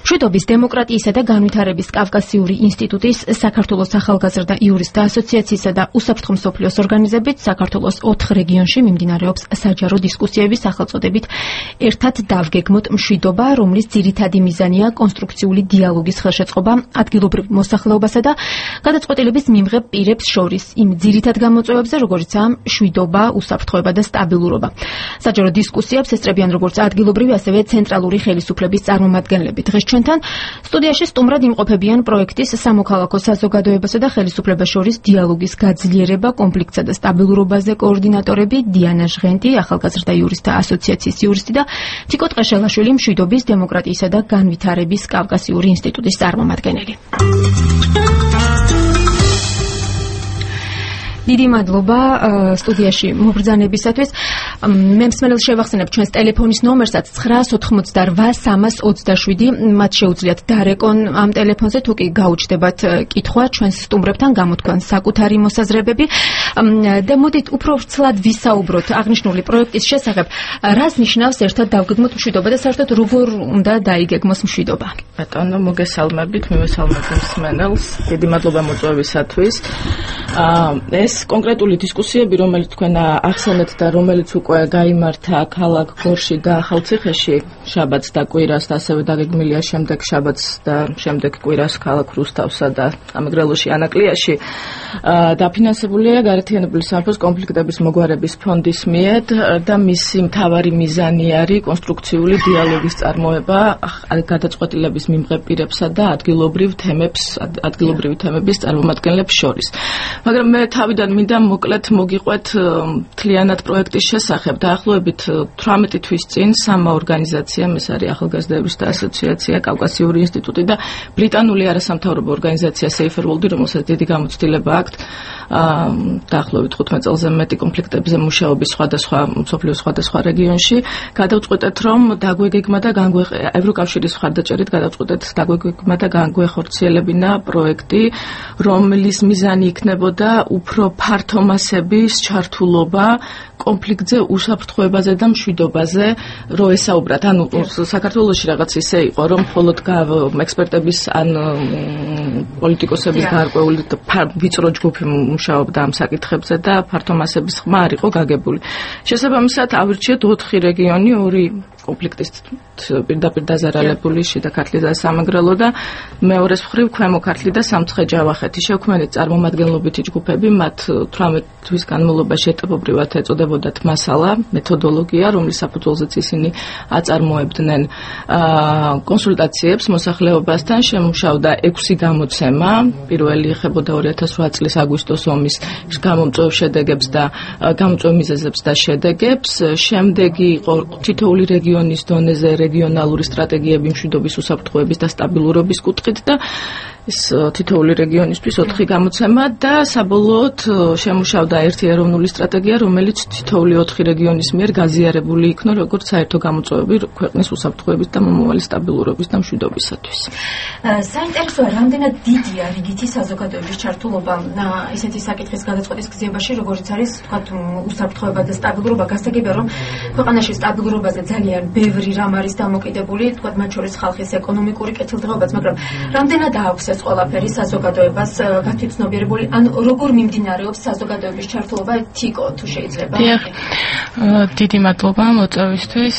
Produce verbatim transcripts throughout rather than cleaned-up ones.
მშვიდობის, დემოკრატიისა და განვითარების კავკასიური ინსტიტუტის, საქართველოს ახალგაზრდა იურისტთა ასოციაციისა და უსაფრთხო მსოფლიოს ორგანიზებით საქართველოს ოთხ რეგიონში მიმდინარეობს საჯარო დისკუსიები სახელწოდებით ერთად დავგეგმოთ მშვიდობა, რომლის ძირითადი მიზანია კონსტრუქციული დიალოგის ხელშეწყობა ადგილობრივ მოსახლეობასა და გადაწყვეტილების მიმღებ პირებს შორის იმ ძირითად გამოწვევებზე, როგორიცაა მშვიდობა, უსაფრთხოება და სტაბილურობა. საჯარო დისკუსიებს ესწრებიან როგორც ადგილობრივი, ასევე ცენტრალური ხელისუფლების წარმომადგენლები. დღეს ჩვენთან სტუდიაში სტუმრად იმყოფებიან პროექტის სამოქალაქო საზოგადოებასა და ხელისუფლებას შორის დიალოგის გაძლიერება, კონფლიქტსა და სტაბილურობაზე კოორდინატორები დიანა ჟღენტი, ახალგაზრდა იურისტთა ასოციაციის იურისტი და თიკო ტყეშელაშვილი, მშვიდობის, დემოკრატიისა და განვითარების კავკასიური ინსტიტუტის წარმომადგენელი. დიდი მადლობა სტუდიაში მობრძანებისათვის. მე მსმენელს შევახსენებ ჩვენს ტელეფონის ნომერსაც ცხრა ოთხმოცდაოთხ სამას ოცდაშვიდი. მათ შეუძლიათ დარეკონ ამ ტელეფონზე, თუ კი გაუჩნდებათ კითხვა ჩვენს სტუმრებთან, გამოთქვან საკუთარი მოსაზრებები. და მოდით უფრო ვრცლად ვისაუბროთ აღნიშნული პროექტის შესახებ. რას ნიშნავს ერთად დავგეგმოთ მშვიდობა და საერთოდ როგორ უნდა დაიგეგმოს მშვიდობა? ბატონო, მოგესალმებით, მივესალმებით მსმენელს. დიდი მადლობა მოწვევისათვის. ეს კონკრეტული დისკუსიები, რომელიც თქვენ ახსენეთ და რომელიც უკვე გაიმართა ქალაქ გორში და ახალციხეში შაბათს და კვირას, ასევე დაგეგმილია შემდეგ შაბათს და შემდეგ კვირას ქალაქ რუსთავსა და ამეგრელოში ანაკლიაში, დაფინანსებულია გაერთიანებული სამეფოს კონფლიქტების მოგვარების ფონდის მიერ და მისი მთავარი მიზანი არის კონსტრუქციული დიალოგის წარმოება გადაწყვეტილების მიმღებ პირებსა და ადგილობრივ თემებს, ადგილობრივი თემების წარმომადგენლებს შორის. მაგრამ მე თავიდან მინდა მოკლედ მოგიყვეთ მთლიანად პროექტის შესახებ. დაახლოებით თვრამეტი თვის წინ სამა ორგანიზაციამ, ეს არის ახალგაზრდების ასოციაცია, კავკასიური ინსტიტუტი და ბრიტანული არასამთავრობო ორგანიზაცია Safer World, რომელსაც დიდი გამოცდილება აქვს დაახლოებით თხუთმეტ წელზე მეტი კონფლიქტებზე მუშაობის სხვადასხვა მსოფლიოს სხვადასხვა რეგიონში, გადავწყვეტეთ, რომ დაგვეგეგმა და ევროკავშირის მხარდაჭერით გადავწყვეტეთ დაგვეგეგმა და განგვეხორციელებინა პროექტი, რომლის მიზანი იქნებოდა უფრო ფართო მასების ჩართულობა კონფლიქტზე, უსაფრთხოებაზე და მშვიდობაზე რო ესაუბრათ. ანუ საქართველოში რაღაც ისე იყო, რომ მხოლოდ ექსპერტების ან პოლიტიკოსების გარკვეული ვიწრო ჯგუფი მუშაობდა ამ საკითხებზე და ფართო მასების ხმა არ იყო გაგებული. შესაბამისად, ავირჩიეთ ოთხი რეგიონი, ორი კონფლიქტის პირდაპირ დაზარალებული შიდა ქართლი და სამეგრელო და მეორეს მხრივ ქვემო ქართლი და სამცხე-ჯავახეთი. შევქმნით წარმომადგენლობითი ჯგუფები, მათ თვრამეტ თვის განმავლობაში ეტაპობრივად ეწოდებოდათ მასალა, მეთოდოლოგია, რომლის საფუძველზეც ისინი აწარმოებდნენ კონსულტაციებს მოსახლეობასთან. შემუშავდა ექვსი გამოცემა, პირველი ეხებოდა ორი ათას რვა წლის აგვისტოს ომის გამომწვევ შედეგებს და გამომწვევ მიზეზებს და შედეგებს. შემდეგი იყო თითოეული რეგიონის დონეზე რეგიონალური სტრატეგიები მშვიდობის, უსაფრთხოების და სტაბილურობის კუთხით და ეს თითოეული რეგიონისთვის ოთხი გამოცემა და საბოლოოდ შემუშავდა ერთი ეროვნული სტრატეგია, რომელიც თითოეული ოთხი რეგიონის მიერ გაზიარებული იქნა როგორც საერთო გამოწვევები ქვეყნის უსაფრთხოების და მომავალი სტაბილურობის და მშვიდობისათვის. საინტერესოა, რამდენად დიდია რიგითი საზოგადოების ჩართულობა ესეთი საკითხის გადაწყვეტის გზებაში, როგორც არის თქვათ უსაფრთხოება და სტაბილურობა. გასაგებია, რომ ქვეყანაში სტაბილურობაზე ძალიან ბევრი რამ არის დამოკიდებული, თქვათ მათ შორის ხალხის ეკონომიკური კეთილდღეობაც, მაგრამ რამდენად აქვს ეს ყველაფერი საზოგადოებას გათვითცნობიერებული, ან როგორ მიმდინარეობს საზოგადოების ჩართულობა, თიკო, თუ შეიძლება? დიდი მადლობა მოწვევისთვის.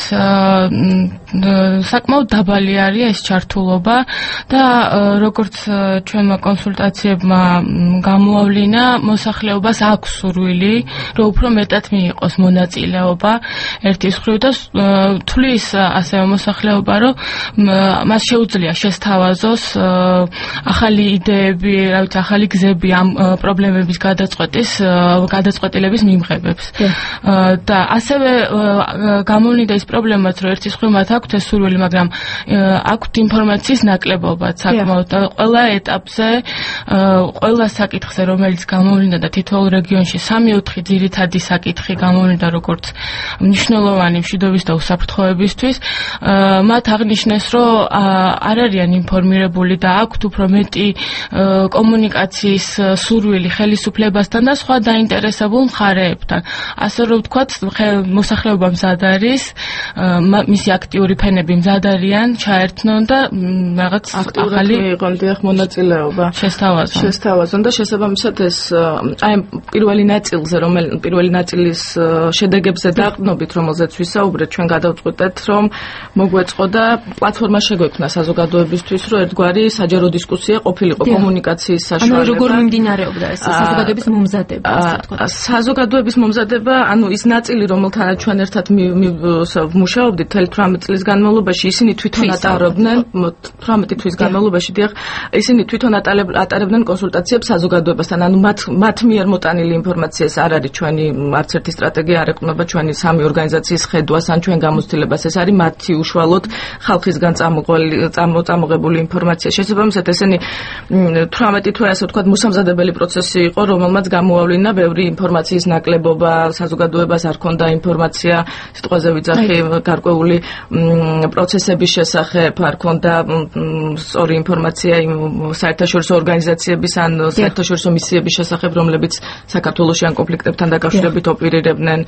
საკმაოდ დაბალი არის ეს ჩართულობა და როგორც ჩვენმა კონსულტაციებმა გამოავლინა, მოსახლეობას აქვს სურვილი, რომ უფრო მეტად მიიღოს მონაწილეობა ერთის მხრივ და თulis ასევე მოსახლეობა, რომ მას შეუძლია შესთავაზოს ახალი იდეები, რა ვიცი, ახალი გზები ამ პრობლემების გადაწყვეტის, გადაწყვეტილების მიმღებებს. და ასევე გამოვლინდა ის პრობლემაც, რომ ერთის მხრივ მათ აქვთ ეს სურვილი, მაგრამ აქვთ ინფორმაციის ნაკლებობაც საკმაოდ და ყველა ეტაპზე, ყველა საკითხზე, რომელიც გამოვლინდა და თითოეულ რეგიონში სამი ოთხი ძირითადი საკითხი გამოვლინდა, როგორც მნიშვნელოვანი მშვიდობის და უსაფრთხოებისთვის, მათ აღნიშნეს, რომ არ არიან ინფორმირებული და აქვთ უფრო მეტი კომუნიკაციის სურვილი ხელისუფლებასთან და სხვა დაინტერესებულ მხარეებთან. ასე რომ ვთქვათ, მოსახლეობა მზად არის, მისი აქტიური ფენები მზად არიან, ჩაერთნონ და რაღაც ახალი იყონ დიახ მონაწილეობა შესთავაზონ. შესთავაზონ და შესაბამისად ეს აი პირველი ნაწილზე, რომელი პირველი ნაწილის შედეგებზე დაყრდნობით, რომელზეც ვისაუბრეთ, ჩვენ გადავწყვეტეთ, რომ მოგვეწყოდა პლატფორმა შეგვექმნა საზოგადოებისთვის, რომ ერთგვარი საჯარო დისკუსია ყოფილიყო კომუნიკაციის საშუალება. ანუ როგორ მიმდინარეობდა ეს საზოგადოების მომზადება, ასე ვთქვათ. საზოგადოების მომზადება, ანუ ის ნაწილი, რომელთანაც ჩვენ ერთად ვმუშაობდით თელი თვრამეტ წლის განმავლობაში, ისინი თვითონ ატარებდნენ თვრამეტი თვის განმავლობაში, დიახ, ისინი თვითონ ატარებდნენ კონსულტაციებს საზოგადოებასთან, ანუ მათ მათ მიერ მოტანილი ინფორმაციას არ არის ჩვენი არც ერთი სტრატეგია არ ეყრდნობა ჩვენი სამი ორგანიზაციის ხედვას ან ჩვენ გამოცდილებას, ეს არის მათი უშუალოდ ხალხისგან წამოღებული ინფორმაცია. შესაბამისად, ესენი თვრამეტი თვე ასე ვთქვათ მოსამზადებელი პროცესი იყო, რომელმაც გამოავლინა ბევრი ინფორმაციის ნაკლებობა, საზოგადოებას არ ჰქონდა ინფორმაცია, სიტყვაზე ვიძახი, გარკვეული პროცესების შესახებ, არ ჰქონდა სწორი ინფორმაცია იმ საერთაშორისო ორგანიზაციების ან საერთაშორისო მისიების შესახებ, რომლებიც საქართველოში ან კონფლიქტებთან დაკავშირებით ოპერირებდნენ.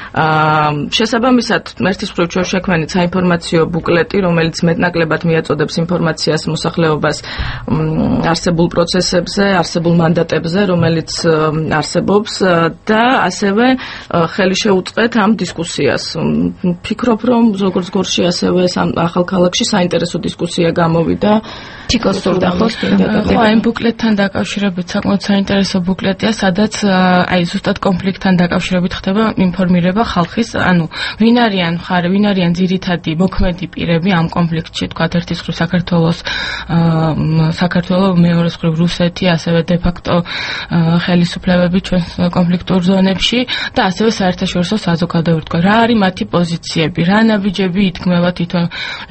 შესაბამისად, ერთის მხრივ ჩვენ შექმნით საინფორმაციო ბუკლეტი, რომელიც მეტნაკლებად მიაწოდებს ინფორმაციას მოსახლეობას არსებულ პროცესებზე, არსებულ მანდატებზე, რომელიც არსებობს და ასევე ხელი შეუწყეთ ამ დისკუსიას. ფიქრობ, რომ როგორც გორში, ასევე ახალ ქალაქში საინტერესო დისკუსია გამოვიდა. თიკოს სურდა ხო? ხო, აი ბუკლეტთან დაკავშირებით საკმაოდ საინტერესო ბუკლეტია, სადაც აი ზუსტად კონფლიქტთან დაკავშირებით ხდება ინფორმირება ხალხის, ანუ ვინ არიან მხარე, ვინ არიან ძირითადი მოქმედი პირები ამ კონფლიქტში, თქვა ერთის მხრივ საქართველოს საქართველოს მეორეს მხრივ რუსეთი, ასევე დე ფაქტო ხელისუფლებები ჩვენს კონფლიქტურ ზონებში და ასევე საერთაშორისო საზოგადოება, თქვა რა არის მათი პოზიციები, რა ნაბიჯები ითქმება თვითონ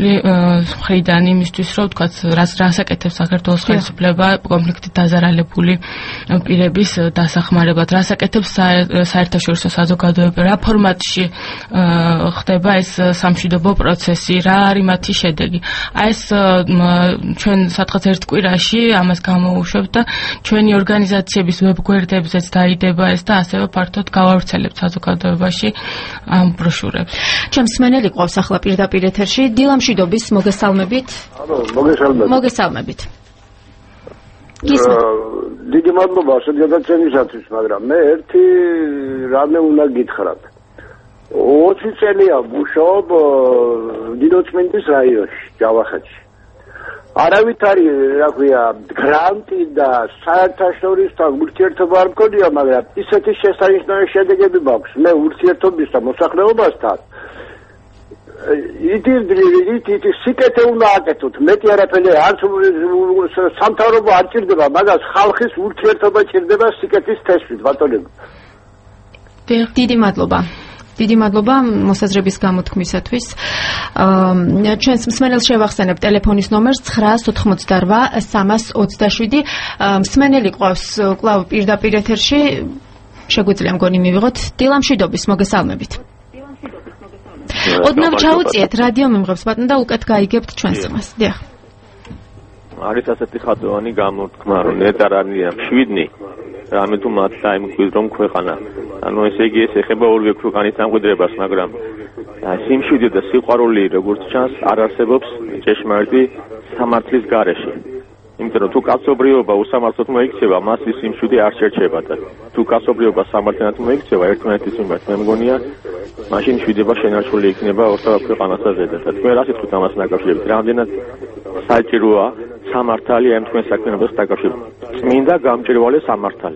მხრიდან იმისთვის, რომ თქვა რას რას აკეთებს საქართველოს ხელისუფლება კონფლიქტით დაზარალებული პირების დასახმარებლად, რას აკეთებს საერთაშორისო საზოგადოება, რა ფორმატში ხდება ეს სამშვიდობო პროცესი, რა არის მათი შედეგი. აი ეს ჩვენ სადღაც ერთ კვირაში ამას გამოუშვებთ და ჩვენი ორგანიზაციების ვებგვერდებზეც დაიდება ეს და ასევე ფართოდ გავავრცელებთ საზოგადოებაში ამ ბროშურებს. ჩემს მსმენელი ყავს ახლა პირდაპირ ეთერში, დილამშვიდობის, მოგესალმებით. ანუ მოგესალმებით. მოგესალმებით. გისმენთ. დიდი მადლობა შეგადაცემისათვის, მაგრამ მე ერთი რამე უნდა გითხრათ. ოცი წელია ვმუშაობ დინოწმინდის რაიონში, ჯავახეთში. არავით არის, რა ქვია, გრანტი და საერთაშორისო ურთიერთობა არ მქონია, მაგრამ ისეთი შესანიშნავი შედეგები მაქვს. მე ურთიერთობის და მოსახლეობასთან იტი იტი სიკეთე უნდა აკეთოთ, მეტი არაფერი არც სამთავრობო არ ჭირდება, მაგრამ ხალხის ურთიერთობა ჭირდება სიკეთის თესვით, ბატონო. დიდი მადლობა. დიდი მადლობა მოსაზრების გამოთქმისათვის. ჩვენს მსმენელს შევახსენებ ტელეფონის ნომერს ცხრა ოთხმოცდარვა სამას ოცდაშვიდი. მსმენელი ყავს კვლავ პირდაპირ ეთერში. შეგვიძლია მგონი მივიღოთ. დილამშვიდობის, მოგესალმებით. ოდნავ ჩაუწიეთ რადიო მიმღებს ბატონო და უკეთ გაიგებთ ჩვენს ხმას. დიახ. არის ასეთი ხატოვანი გამოთქმა, რომ ნეტარ არის შვიდნი. რამე თუ მათ დაიმკვიდრონ რომ ქვეყანა. ანუ ესე იგი ეს ეხება ორივე ქვეყანის სამკვიდრებას, მაგრამ სიმშვიდე და სიყვარული როგორც ჩანს არ არსებობს ჭეშმარიტი სამართლის გარეშე. იმიტომ რომ თუ კაცობრიობა უსამართლოდ მოიქცევა, მას ის სიმშვიდე არ შერჩება და თუ კაცობრიობა სამართლიანად მოიქცევა ერთმანეთის მიმართ, მე მგონია მაშინ მშვიდება შენარჩული იქნება ორსა ქვეყანასა ზედა. და თქვენ რა სიტყვით ამას დაკავშირებით? რამდენად საჭიროა სამართალი ამ თქვენ საქმიანობას დაკავშირებით? წმინდა გამჭვირვალე სამართალი.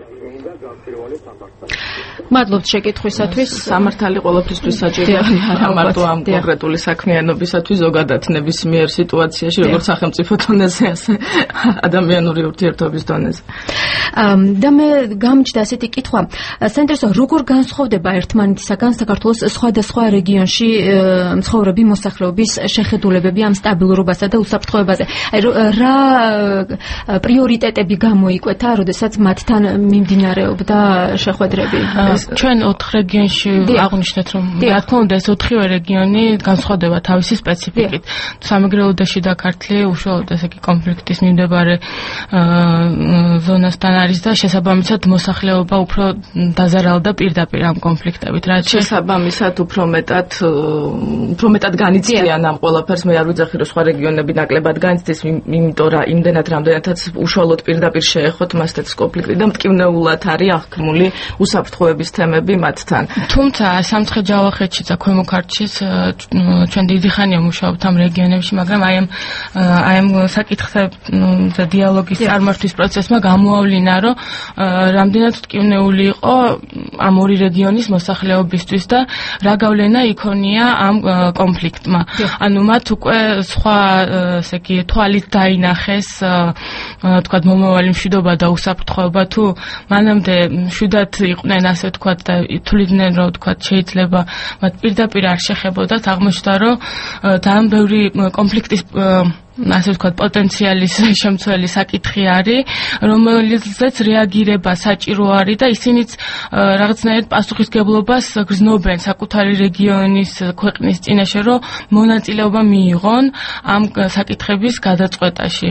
მადლობთ შეკითხვისათვის. სამართალი ყოველთვის საჭიროა, არა მარტო ამ კონკრეტული საქმიანობისათვის, ზოგადად ნებისმიერ სიტუაციაში, როგორც სახელმწიფო დონეზე, ასე ადამიანური ურთიერთობის დონეზე. და მე გამიჩნდა ასეთი კითხვა, საინტერესო, როგორ განსხვავდება ერთმანეთისაგან საქართველოს სხვადასხვა რეგიონში მცხოვრები მოსახლეობის შეხედულებები ამ სტაბილურობასა და უსაფრთხოებაზე? აი რა პრიორიტეტები გამოიკვეთა, როდესაც მათთან მიმდინარეობდა შეხვედრები? ჩვენ ოთხ რეგიონში აღვნიშნეთ, რომ რა თქმა უნდა ეს ოთხივე რეგიონი განსხვავდება თავისი სპეციფიკით. სამეგრელო და შიდა ქართლი უშუალოდ ესე იგი კონფლიქტის მიმდებარე ზონასთან არის და შესაბამისად მოსახლეობა უფრო დაზარალდა პირდაპირ ამ კონფლიქტებით, რაც შესაბამისად უფრო მეტად უფრო მეტად განიცდიან ამ ყველაფერს. მე არ ვიძახი რომ სხვა რეგიონები ნაკლებად განიცდის, იმიტომ რომ იმდენად რამდენადაც უშუალოდ პირდაპირ შეეხოთ მასთან კონფლიქტი და მტკივნეულად არის აღქმული უსაფრთხოების თემები მათთან. თუმცა სამცხე ჯავახეთში და ქვემო ქართლშიც ჩვენ დიდი ხანია მუშაობთ ამ რეგიონებში, მაგრამ აი ამ აი ამ საკითხებზე დიალოგის წარმართვის პროცესმა გამოავლინა, რომ რამდენად მტკივნეული იყო ამ ორი რეგიონის მოსახლეობისთვის და რა გავლენა იქონია ამ კონფლიქტმა. ანუ მათ უკვე სხვა ესე იგი თვალით დაინახეს თქვა მომავალი მშვიდობა და უსაფრთხოება, თუ მანამდე მშვიდად იყვნენ ასე თქვა და თვლიდნენ რომ თქვა შეიძლება მათ პირდაპირ არ შეხებოდათ, აღმოჩნდა რომ ძალიან ბევრი კონფლიქტის ასე ვთქვათ პოტენციალის შემცველი საკითხი არის, რომელზეც რეაგირება საჭირო არის და ისინიც რაღაცნაირად პასუხისგებლობას გრძნობენ საკუთარი რეგიონის ქვეყნის წინაშე, რომ მონაწილეობა მიიღონ ამ საკითხების გადაწყვეტაში.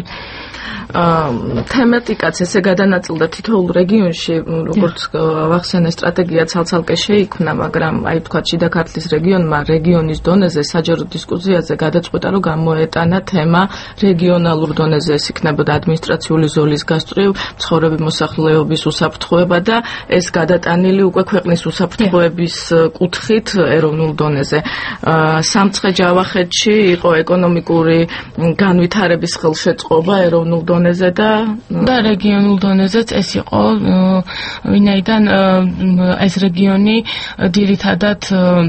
თემატიკაც ესე გადანაწილდა თითოეულ რეგიონში, როგორც ვახსენე, სტრატეგია ცალ-ცალკე შეიქმნა, მაგრამ აი თქვა შიდა ქართლის რეგიონმა რეგიონის დონეზე საჯარო დისკუსიაზე გადაწყვეტა, რომ გამოეტანა თემა რეგიონალურ დონეზე, ეს იქნებოდა ადმინისტრაციული ზოლის გასწვრივ, მცხოვრები მოსახლეობის უსაფრთხოება და ეს გადატანილი უკვე ქვეყნის უსაფრთხოების კუთხით ეროვნულ დონეზე. სამცხე ჯავახეთში იყო ეკონომიკური განვითარების ხელშეწყობა ეროვნულ დონეზე და და რეგიონულ დონეზეც ეს იყო, ვინაიდან ეს რეგიონი ძირითადად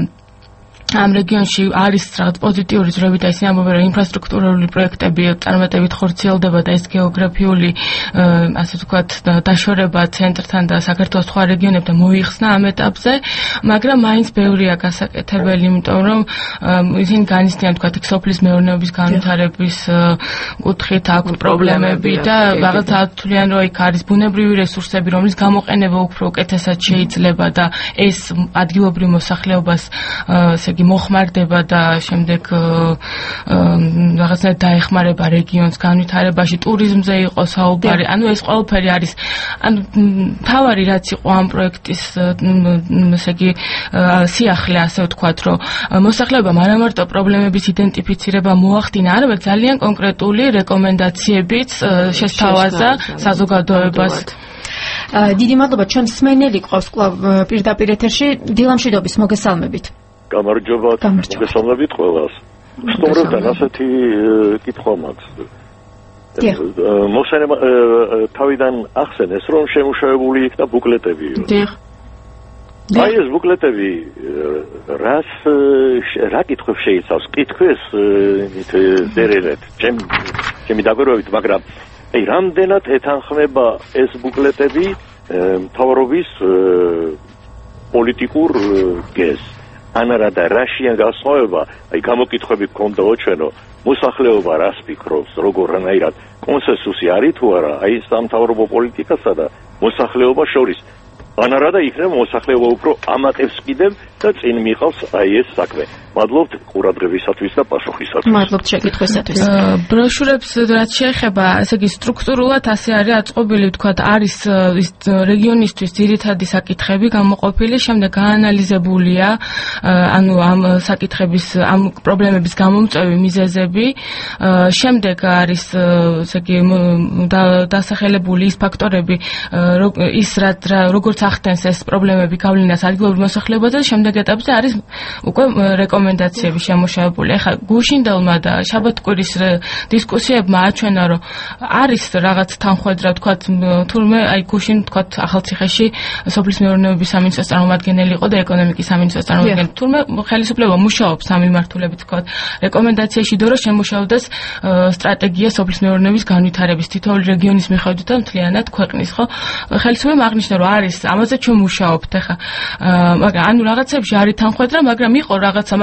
ამ რეგიონში არის რაღაც პოზიტიური ძრები და ისინი ამბობენ, რომ ინფრასტრუქტურული პროექტები წარმატებით ხორციელდება და ეს გეოგრაფიული ასე ვთქვათ დაშორება ცენტრთან და საქართველოს სხვა რეგიონებთან მოიხსნა ამ ეტაპზე, მაგრამ მაინც ბევრია გასაკეთებელი, იმიტომ რომ ისინი განიცდიან ვთქვათ სოფლის მეურნეობის განვითარების კუთხით აქვს პრობლემები და რაღაც ათვლიან, რომ იქ არის ბუნებრივი რესურსები, რომლის გამოყენება უფრო უკეთესად შეიძლება და ეს ადგილობრივ მოსახლეობას მოხმარდება და შემდეგ რაღაცა დაეხმარება რეგიონს განვითარებაში, ტურიზმზე იყო საუბარი. ანუ ეს ყველაფერი არის. ანუ თავარი რაც იყო ამ პროექტის ესე იგი სიახლე, ასე ვთქვათ, რომ მოსახლეობამ არა მარტო პრობლემების იდენტიფიცირება მოახდინა, არამედ ძალიან კონკრეტული რეკომენდაციებიც შესთავაზა საზოგადოებას. დიდი მადლობა, ჩვენ მსმენელი ყავს კვლავ პირდაპირ ეთერში. დილამშვიდობის, მოგესალმებით. გამარჯობა, მოგესალმებით ყველას. სტუმრებთან ასეთი კითხვა მაქვს. მოსენება თავიდან ახსენეს, რომ შემუშავებული იქნა ბუკლეტები. დიახ. აი ეს ბუკლეტები რას რა კითხვებს შეიცავს? კითხვებს ზერელეთ, ჩემი ჩემი დაგვირგვებით, მაგრამ აი რამდენად ეთანხმება ეს ბუკლეტები მთავრობის პოლიტიკურ გეზს? ანარა და რაშია გასწავება, აი გამოკითხვები გქონდაო ჩვენო, მოსახლეობა რას ფიქრობს, როგორნაირად კონსენსუსი არის თუ არა, აი სამთავრობო პოლიტიკასა და მოსახლეობას შორის. ანარა და იქნება მოსახლეობა უფრო ამატებს კიდევ და წინ მიყავს აი ეს საქმე. მადლობთ ყურადღებისათვის და პასუხისათვის. მადლობთ შეკითხვისათვის. ბროშურებს რაც შეეხება, ესე იგი სტრუქტურულად ასე არის აწყობილი, ვთქვათ, არის ის რეგიონისთვის ძირითადი საკითხები გამოყოფილი, შემდეგ გაანალიზებულია, ანუ ამ საკითხების, ამ პრობლემების გამომწვევი მიზეზები, შემდეგ არის ესე იგი დასახელებული ის ფაქტორები, ის როგორც ახდენს ეს პრობლემები გავლენას ადგილობრივ მოსახლეობაზე, შემდეგ ეტაპზე არის უკვე რეკომენდაციები შემოშავებული. ეხლა გუშინდელმა და შაბათ-კვირის დისკუსიებმა აჩვენა, რომ არის რაღაც თანხმედრა, ვთქვათ, თურმე აი გუშინ, ვთქვათ, ახალციხეში სოფლის მეურნეობის სამინისტროს წარმომადგენელი იყო და ეკონომიკის სამინისტროს წარმომადგენელი. თურმე ხელისუფლება მუშაობს ამ მიმართულებით, ვთქვათ, რეკომენდაციაში დრო შემუშავდეს სტრატეგია სოფლის მეურნეობის განვითარების თითოეული რეგიონის მიხედვით და მთლიანად ქვეყნის, ხო? ხელისუფლებამ აღნიშნა, რომ არის ამაზე ჩვენ მუშაობთ ახლა. მაგრამ ანუ რაღაცებში არის თანხმედრა, მაგრამ იყო რაღაცა მათ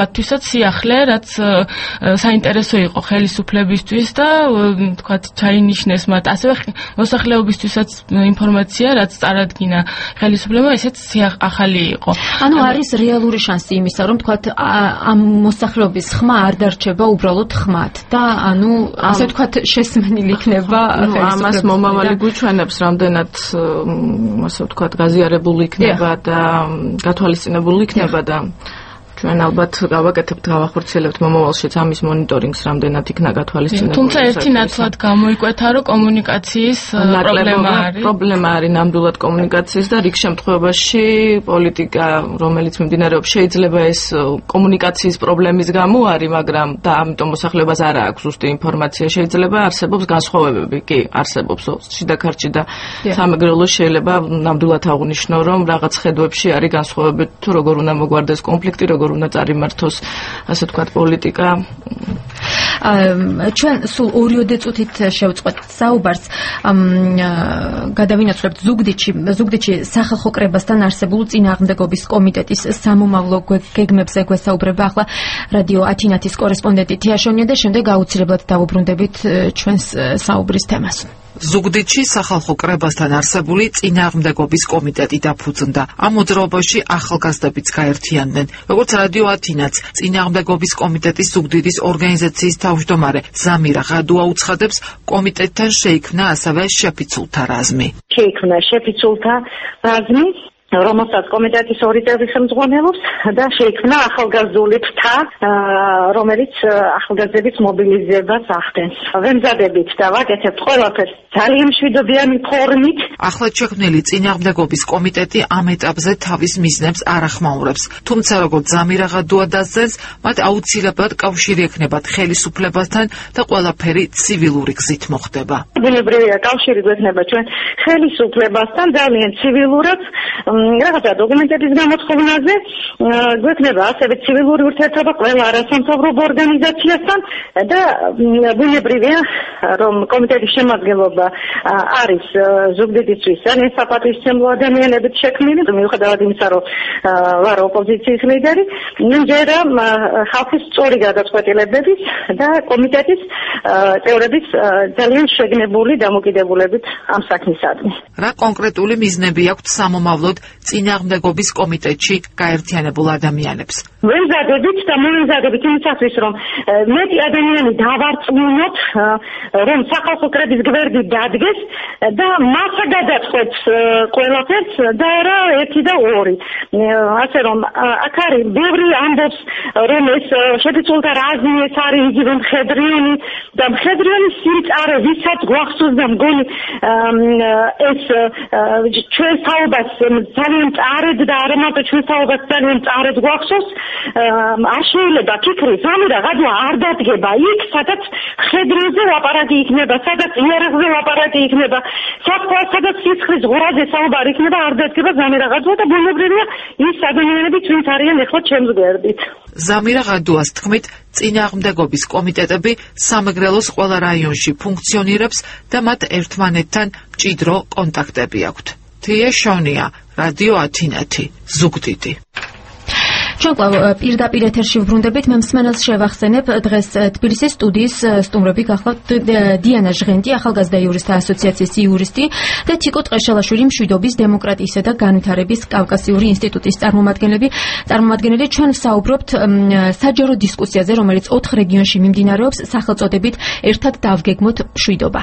მათთვისაც სიახლე, რაც საინტერესო იყო ხელისუფლებისთვის და თქვათ ჩაინიშნეს მათ ასევე მოსახლეობისთვისაც ინფორმაცია, რაც წარადგინა ხელისუფლებამ, ესეც ახალი იყო. ანუ არის რეალური შანსი იმისა, რომ თქვათ ამ მოსახლეობის ხმა არ დარჩება უბრალოდ ხმად და ანუ ასე ვთქვათ შესმენილი იქნება ხელისუფლება. ამას მომავალი გვიჩვენებს, რამდენად ასე ვთქვათ გაზიარებული იქნება და გათვალისწინებული იქნება და ჩვენ ალბათ გავაკეთებთ, გავახორციელებთ მომავალშიც ამის მონიტორინგს, რამდენად იქნა გათვალისწინებული. თუმცა ერთი ნაცვლად გამოიკვეთა, რომ კომუნიკაციის პრობლემა არის. პრობლემა არის ნამდვილად კომუნიკაციის და რიგ შემთხვევაში პოლიტიკა, რომელიც მიმდინარეობს, შეიძლება ეს კომუნიკაციის პრობლემის გამო არის, მაგრამ და ამიტომ მოსახლეობას არ აქვს ზუსტი ინფორმაცია. შეიძლება არსებობს განსხვავებები, კი, არსებობს შიდა ქართლში და სამეგრელოში შეიძლება ნამდვილად აღნიშნო, რომ რაღაც ხედვებში არის განსხვავებები, თუ როგორ უნდა მოგვარდეს კონფლიქტი, როგორ უნდა წარიმართოს, ასე ვთქვათ, პოლიტიკა. ჩვენ სულ ორიოდე წუთით შევწყვეტ საუბარს. გადავინაცვლებთ ზუგდიდში, ზუგდიდში სახალხო კრებასთან არსებულ წინააღმდეგობის კომიტეტის სამომავლო გეგმებზე გვესაუბრება ახლა რადიო ათინათის კორესპონდენტი თიაშონია და შემდეგ აუცილებლად დავუბრუნდებით ჩვენს საუბრის თემას. ზუგდიდში სახალხო კრებასთან არსებული წინააღმდეგობის კომიტეტი დაფუძნდა. ამ მოძრაობაში ახალგაზრდებიც გაერთიანდნენ. როგორც რადიო ათინათს წინააღმდეგობის კომიტეტის ზუგდიდის ორგანიზაციის თავმჯდომარე ზამირა ღადუა უცხადებს, კომიტეტთან შეიქმნა ასევე შეფიცულთა რაზმი. შეიქმნა შეფიცულთა რაზმი, რომელსაც კომიტეტის ორი წევრი ხელმძღვანელობს და შეიქმნა ახალგაზრდული ფრთა, რომელიც ახალგაზრდების მობილიზებას ახდენს. ვემზადებით და ვაკეთებთ ყველაფერს ძალიან მშვიდობიანი ფორმით. ახლად შექმნილი წინააღმდეგობის კომიტეტი ამ ეტაპზე თავის მიზნებს არ ახმაურებს. თუმცა როგორც ზამირა ღადუა დასძენს, მათ აუცილებლად კავშირი ექნებათ ხელისუფლებასთან და ყველაფერი ცივილური გზით მოხდება. ბუნებრივია, კავშირი გვექნება ჩვენ ხელისუფლებასთან ძალიან ცივილურად. რაღაცა დოკუმენტების გამოცხოვნაზე გვექნება ასევე ცივილური ურთიერთობა ყველა არასამთავრობო ორგანიზაციასთან და ბუნებრივია, რომ კომიტეტის შემადგენლობა არის ზუგდიდისთვის ძალიან საპატივცემლო ადამიანებით შექმნილი, მიუხედავად იმისა, რომ ვარ ოპოზიციის ლიდერი, მჯერა ხალხის სწორი გადაწყვეტილებების და კომიტეტის წევრების ძალიან შეგნებული დამოკიდებულებით ამ საქმისადმი. რა კონკრეტული მიზნები აქვთ სამომავლოდ წინააღმდეგობის კომიტეტში გაერთიანებულ ადამიანებს? ვემზადებით და მომზადებით იმისათვის, რომ მეტი ადამიანი დავარწმუნოთ, რომ სახალხო კრების გვერდი დადგეს და მასა გადაწყვეტს ყველაფერს და არა ერთი და ორი. ასე რომ აქ არის ბევრი ამბობს, რომ ეს შეფიცულთა რაზმი ეს არის იგივე მხედრიანი და მხედრიანი სიმწარე, ვისაც გვახსოვს და მგონი ეს ჩვენ საუბარს ძალიან წარედ და არა მარტო ჩვენ საუბარს ძალიან წარედ გვახსოვს, არ შეიძლება ფიქრი ზამირა ღადუა არ დადგება იქ, სადაც ხედრიზე ლაპარაკი იქნება, სადაც იარაღზე ლაპარაკი იქნება, სადაც სიცხლის ღურაზე საუბარი იქნება, არ დადგება ზამირა ღადუა და ბუნებრივია ის ადამიანები ჩვენც არიან ეხლა ჩემს გვერდით. ზამირა ღადუას თქმით, წინააღმდეგობის კომიტეტები სამეგრელოს ყველა რაიონში ფუნქციონირებს და მათ ერთმანეთთან მჭიდრო კონტაქტები აქვთ. თიაშონია, რადიო ათინათი, ზუგდიდი. ჩვენ კვლავ პირდაპირ ეთერში ვბრუნდებით. მე მსმენელს შევახსენებ, დღეს თბილისის სტუდიის სტუმრები გახლავთ დიანა ჟღენტი, ახალგაზრდა იურისტთა ასოციაციის იურისტი და თიკო ტყეშელაშვილი, მშვიდობის, დემოკრატიისა და განვითარების კავკასიური ინსტიტუტის წარმომადგენლები. წარმომადგენელი ჩვენ ვსაუბრობთ საჯარო დისკუსიაზე, რომელიც ოთხ რეგიონში მიმდინარეობს, სახელწოდებით ერთად დავგეგმოთ მშვიდობა.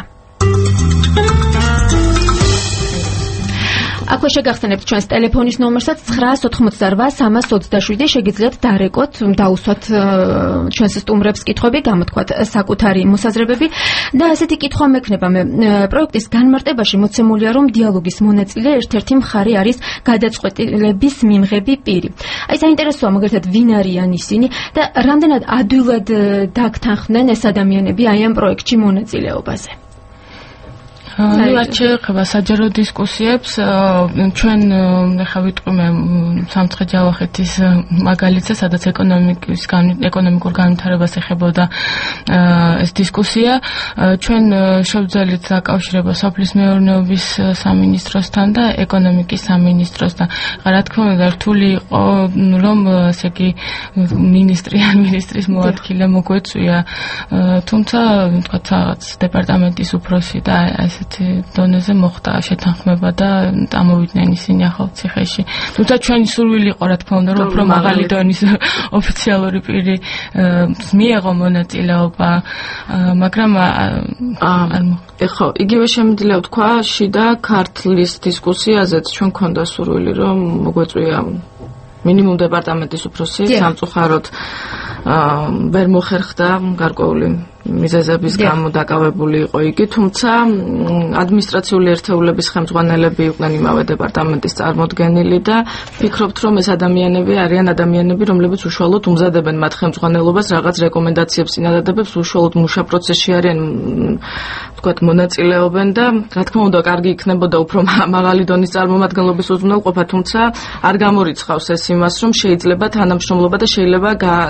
აქვე შეგახსენებთ ჩვენს ტელეფონის ნომერსაც ცხრა ოთხმოცდარვა სამას ოცდაშვიდი. შეგიძლიათ დარეკოთ, დაუსვათ ჩვენს სტუმრებს კითხვები, გამოთქვათ საკუთარი მოსაზრებები და ასეთი კითხვა მექნება მე. პროექტის განმარტებაში მოცემულია, რომ დიალოგის მონაწილე ერთ-ერთი მხარე არის გადაწყვეტილების მიმღები პირი. აი საინტერესოა მაგალითად ვინ არიან ისინი და რამდენად ადვილად დაგთანხმდნენ ეს ადამიანები აი ამ პროექტში მონაწილეობაზე. რაც შეეხება საჯარო დისკუსიებს, ჩვენ ახლა ვიტყვი მე სამცხე ჯავახეთის მაგალითზე, სადაც ეკონომიკის ეკონომიკურ განვითარებას ეხებოდა ეს დისკუსია. ჩვენ შევძელით დაკავშირება სოფლის მეურნეობის სამინისტროსთან და ეკონომიკის სამინისტროსთან. რა თქმა უნდა, რთული იყო, რომ ესე იგი მინისტრი ან მინისტრის მოადგილე მოგვეწვია, თუმცა თქვათ რაღაც დეპარტამენტის უფროსი და ესეთი დონეზე მოხდა შეთანხმება და ამოვიდნენ ისინი ახალ ციხეში. თუმცა ჩვენი სურვილი იყო, რა თქმა უნდა, რომ უფრო მაღალი დონის ოფიციალური პირი მიეღო მონაწილეობა, მაგრამ ეხლა იგივე შემიძლია ვთქვა შიდა ქართლის დისკუსიაზეც ჩვენ გქონდა სურვილი, რომ მოგვეწვია მინიმუმ დეპარტამენტის უფროსი სამწუხაროდ ვერ მოხერხდა გარკვეული მიზეზების გამო დაკავებული იყო იგი, თუმცა ადმინისტრაციული ერთეულების ხელმძღვანელები იყვნენ იმავე დეპარტამენტის წარმოდგენილი და ვფიქრობთ, რომ ეს ადამიანები არიან ადამიანები, რომლებიც უშუალოდ უმზადებენ მათ ხელმძღვანელობას, რაღაც რეკომენდაციებს წინადადებებს, უშუალოდ მუშა პროცესში არიან, ვთქვათ, მონაწილეობენ და რა თქმა უნდა, კარგი იქნებოდა უფრო მაღალი დონის წარმომადგენლობის უზრუნველყოფა, თუმცა არ გამორიცხავს ეს იმას, რომ შეიძლება თანამშრომლობა და შეიძლება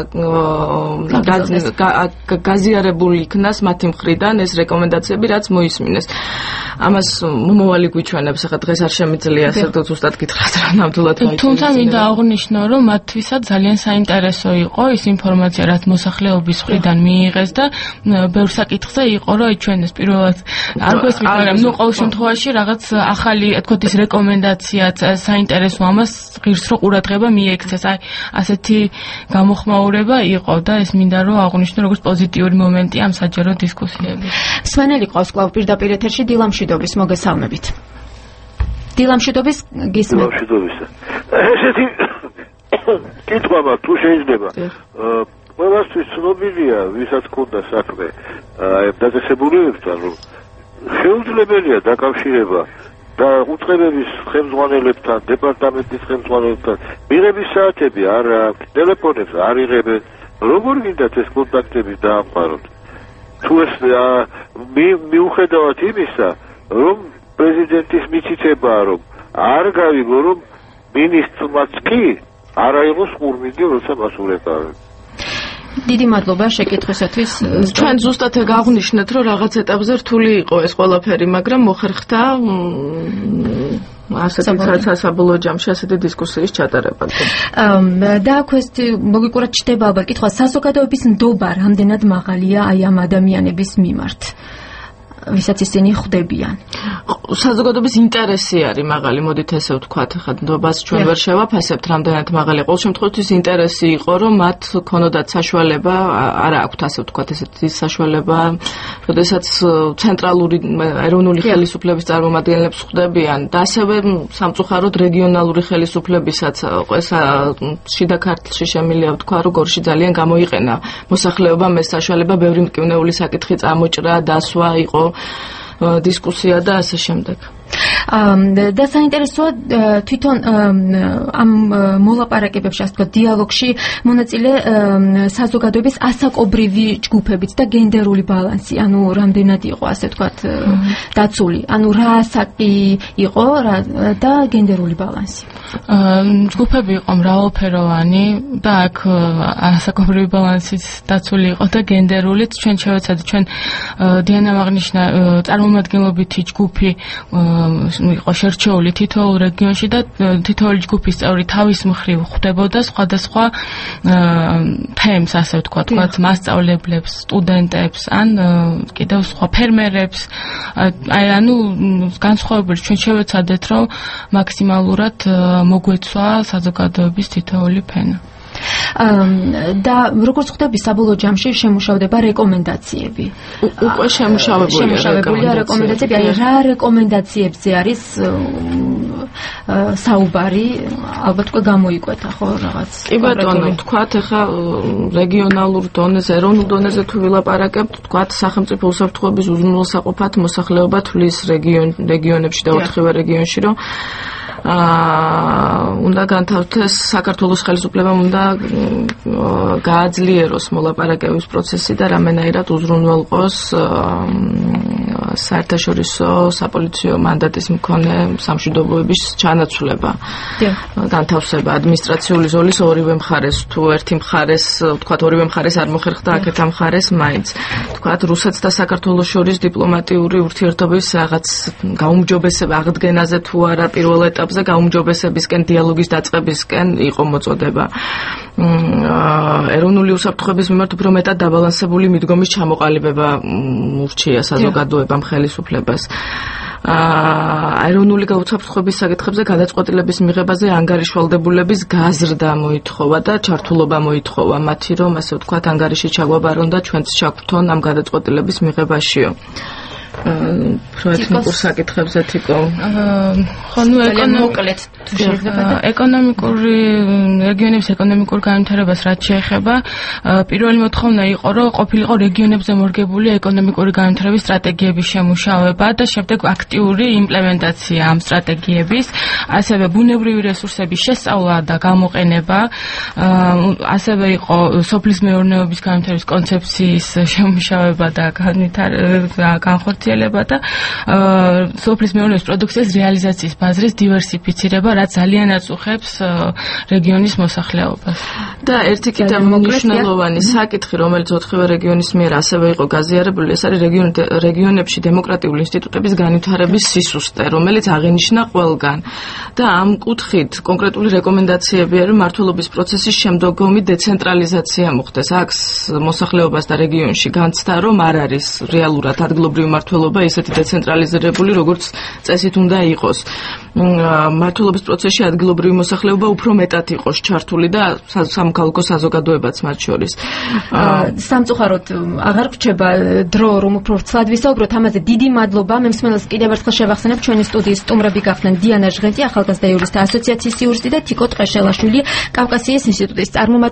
გაზიარება იქნას მათი მხრიდან ეს რეკომენდაციები, რაც მოისმინეს. ამას მომავალი გვიჩვენებს, ახლა დღეს არ შემიძლია ასე ზუსტად გითხრათ რა ნამდვილად გაიცნო. თუმცა მინდა აღვნიშნო, რომ მათთვისაც ძალიან საინტერესო იყო ის ინფორმაცია, რაც მოსახლეობის მხრიდან მიიღეს და ბევრ საკითხზე იყო, რომ ჩვენ ეს პირველად არ გვესმით, მაგრამ ნუ ყოველ შემთხვევაში რაღაც ახალი, თქო ის რეკომენდაციაც საინტერესო ამას ღირს რო ყურადღება მიექცეს. აი ასეთი გამოხმაურება იყო და ეს მინდა რომ აღვნიშნო როგორც პოზიტიური მომენტი ამ საჯარო დისკუსიები. სვენელი ყავს კვლავ პირდაპირ ეთერში დილამშვიდობის, მოგესალმებით. დილამშვიდობის გისმენთ. დილამშვიდობისა. ესეთი კითხვა მაქვს, თუ შეიძლება. ყველასთვის ცნობილია, ვისაც ქონდა საქმე აი დაწესებულებებთან, რომ შეუძლებელია დაკავშირება და უწყებების ხელმძღვანელებთან, დეპარტამენტის ხელმძღვანელებთან მიღების საათები არ აქვს, ტელეფონებს არ იღებენ. როგორ გინდათ ეს კონტაქტები დაამყაროთ? თუ ეს მიუხედავად იმისა, რომ პრეზიდენტის მითითებაა, რომ არ გავიგო, რომ მინისტრმაც კი არ აიღოს ყურმინდი, როცა მასულებავენ. დიდი მადლობა შეკითხვისათვის. ჩვენ ზუსტად ეგ აღვნიშნეთ, რომ რაღაც ეტაპზე რთული იყო ეს ყველაფერი, მაგრამ მოხერხდა ასეთი სასაბოლოო ჯამში ასეთი დისკუსიის ჩატარება. და აქ ეს მოგიკურა ჩდება ალბათ კითხვა, საზოგადოების ნდობა რამდენად მაღალია აი ამ ადამიანების მიმართ, ვისაც ისინი ხვდებიან. საზოგადოების ინტერესი არის მაღალი, მოდით ესე ვთქვათ, ხა ნდობას ჩვენ ვერ შევაფასებთ რამდენად მაღალია. ყოველ შემთხვევაში ინტერესი იყო, რომ მათ ქონოდათ საშუალება, არა აქვთ ასე ვთქვათ, ესეთი საშუალება, როდესაც ცენტრალური ეროვნული ხელისუფლების წარმომადგენლებს ხვდებიან და ასევე სამწუხაროდ რეგიონალური ხელისუფლებისაც ეს შიდა ქართლში შემიძლია ვთქვა, რომ გორში ძალიან გამოიყენა მოსახლეობამ ეს საშუალება, ბევრი მკვნეული საკითხი წამოჭრა, დასვა იყო დისკუსია და ასე შემდეგ. და საინტერესოა თვითონ ამ მოლაპარაკებებში, ასე ვთქვათ, დიალოგში მონაწილე საზოგადოების ასაკობრივი ჯგუფებით და გენდერული ბალანსი, ანუ რამდენად იყო, ასე ვთქვათ, დაცული, ანუ რა ასაკი იყო და გენდერული ბალანსი. ჯგუფები იყო მრავალფეროვანი და აქ ასაკობრივი ბალანსიც დაცული იყო და გენდერულიც. ჩვენ შევეცადეთ, ჩვენ დიანამ აღნიშნა წარმომადგენლობითი ჯგუფი იყო შერჩეული თითოეულ რეგიონში და თითოეული ჯგუფის წევრი თავის მხრივ ხვდებოდა სხვადასხვა თემს, ასე ვთქვათ, თქვათ მასწავლებლებს, სტუდენტებს, ან კიდევ სხვა ფერმერებს. აი, ანუ განსხვავებული ჩვენ შევეცადეთ, რომ მაქსიმალურად მოგვეცვა საზოგადოების თითოეული ფენა. და როგორც ხვდები, საბოლოო ჯამში შემუშავდება რეკომენდაციები. უკვე შემუშავებულია რეკომენდაციები. აი, რა რეკომენდაციებზე არის საუბარი? ალბათ უკვე გამოიკვეთა, ხო, რაღაც. კი ბატონო, თქვათ, ახლა რეგიონალურ დონეზე, ეროვნულ დონეზე თუ ვილაპარაკებთ, თქვათ, სახელმწიფო უსაფრთხოების უზრუნველსაყოფად მოსახლეობა თვლის რეგიონებში და ოთხივე რეგიონში, რომ უნდა განთავსდეს საქართველოს ხელისუფლებამ უნდა გააძლიეროს მოლაპარაკების პროცესი და რამენაირად უზრუნველყოს საერთაშორისო საპოლიციო მანდატის მქონე სამშვიდობოების ჩანაცვლება. განთავსება ადმინისტრაციული ზოლის ორივე მხარეს, თუ ერთი მხარეს, თქვათ ორივე მხარეს არ მოხერხდა აქეთ ამ მხარეს მაინც. თქვათ რუსეთს და საქართველოს შორის დიპლომატიური ურთიერთობის რაღაც გაუმჯობესება აღდგენაზე თუ არა პირველ ეტაპზე გაუმჯობესებისკენ, დიალოგის დაწყებისკენ იყო მოწოდება. ეროვნული უსაფრთხოების მიმართ უფრო მეტად დაბალანსებული მიდგომის ჩამოყალიბება ურჩია საზოგადოებამ ხელისუფლებას. ეროვნული უსაფრთხოების საკითხებზე გადაწყვეტილების მიღებაზე ანგარიშვალდებულების გაზრდა მოითხოვა და ჩართულობა მოითხოვა მათი, რომ ასე ვთქვათ, ანგარიში ჩაგვაბარონ და ჩვენც ჩაგვთონ ამ გადაწყვეტილების მიღებაშიო. პროექტულ საკითხებზე თიკო. ხო, ნუ ეკონომიკურად თუ შეიძლება და ეკონომიკური რეგიონების ეკონომიკურ განვითარებას რაც შეეხება, პირველი მოთხოვნა იყო, რომ ყოფილიყო რეგიონებზე მორგებული ეკონომიკური განვითარების სტრატეგიების შემუშავება და შემდეგ აქტიური იმპლემენტაცია ამ სტრატეგიების, ასევე ბუნებრივი რესურსების შესწავლა და გამოყენება, ასევე იყო სოფლის მეურნეობის განვითარების კონცეფციის შემუშავება და განხორციელება და სოფლის მეურნეობის პროდუქციის რეალიზაციის ბაზრის დივერსიფიცირება, რაც ძალიან აწუხებს რეგიონის მოსახლეობას. და ერთი კიდევ მნიშვნელოვანი საკითხი, რომელიც ოთხივე რეგიონის მიერ ასევე იყო გაზიარებული, ეს არის რეგიონებში დემოკრატიული ინსტიტუტების განვითარების სისუსტე, რომელიც აღინიშნა ყველგან. და ამ კუთხით კონკრეტული რეკომენდაციები არის მმართველობის პროცესის შემდგომი დეცენტრალიზაცია მოხდეს. აქ მოსახლეობას და რეგიონში განცდა, რომ არ არის რეალურად ადგილობრივი მმართველობა ისეთი დეცენტრალიზებული, როგორც წესით უნდა იყოს. მმართველობის პროცესში ადგილობრივი მოსახლეობა უფრო მეტად იყოს ჩართული და სამოქალაქო საზოგადოებაც მათ შორის. სამწუხაროდ აღარ გრჩება დრო, რომ უფრო ვრცლად ვისაუბროთ ამაზე. დიდი მადლობა. მე მსმენელს კიდევ ერთხელ შევახსენებ, ჩვენი სტუდიის სტუმრები გახდნენ დიანა ჟღენტი, ახალგაზრდა იურისტთა ასოციაციის იურისტი და თიკო ტყეშელაშვილი, კავკასიის ინსტიტუტის წარმომადგენელი.